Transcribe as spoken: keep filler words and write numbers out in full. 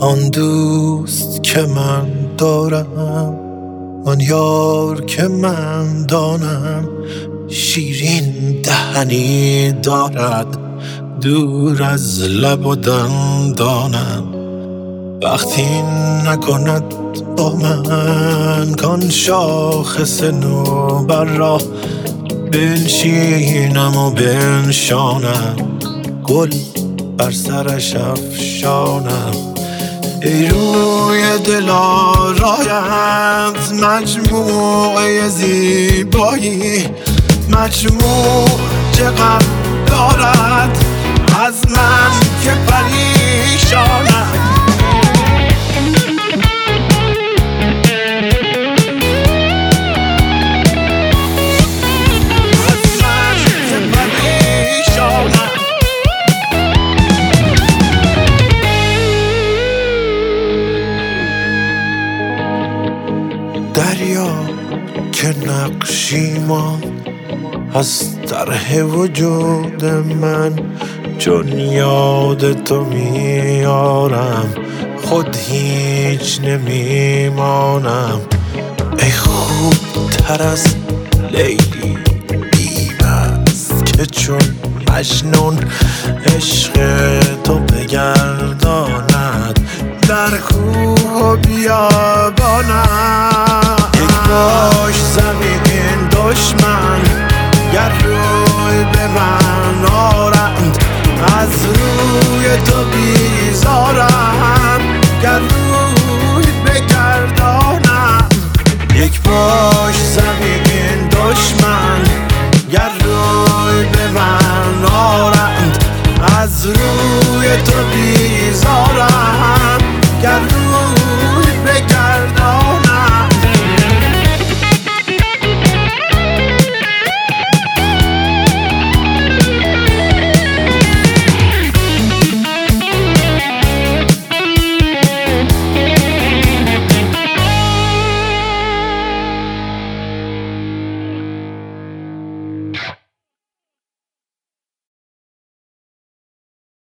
آن دوست که من دارم، آن یار که من دانم، شیرین دهنی دارد دور از لب و دندانم. وقتی نکند با من کان شاخص نوبر را، بنشینم و بنشانم، گل بر سرش افشانم. ای روی دل آرایت مجموعه زیبایی، مجموع چقدر دارد از من که پریشانم. دریا که نقشی ماند از طرح وجود من، چون یاد تو میارم خود هیچ نمیمانم. ای خوب تر از لیلی بی‌مست که چون مجنون عشق تو بگرداند در کوه و بیابانم. یک باش زمین دشمن گر روی به من آرند، از روی تو بیزارم.